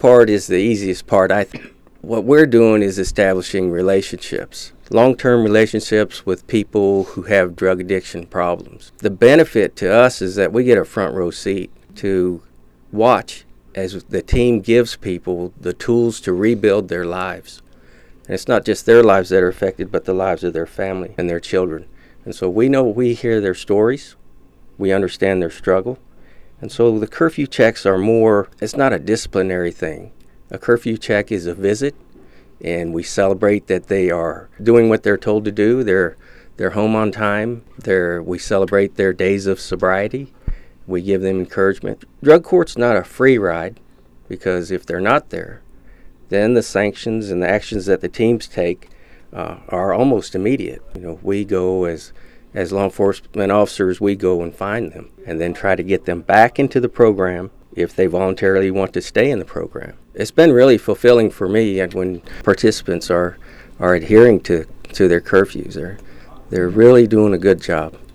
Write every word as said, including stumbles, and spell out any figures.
part is the easiest part, I think. What we're doing is establishing relationships, long-term relationships with people who have drug addiction problems. The benefit to us is that we get a front row seat to watch as the team gives people the tools to rebuild their lives. And it's not just their lives that are affected, but the lives of their family and their children. And so we know we hear their stories, we understand their struggle. And so the curfew checks are more, it's not a disciplinary thing. A curfew check is a visit, and we celebrate that they are doing what they're told to do. They're they're home on time. They're, we celebrate their days of sobriety. We give them encouragement. Drug court's not a free ride, because if they're not there, then the sanctions and the actions that the teams take uh, are almost immediate. You know, we go as as law enforcement officers, we go and find them and then try to get them back into the program if they voluntarily want to stay in the program. It's been really fulfilling for me and when participants are, are adhering to, to their curfews. They're, they're really doing a good job.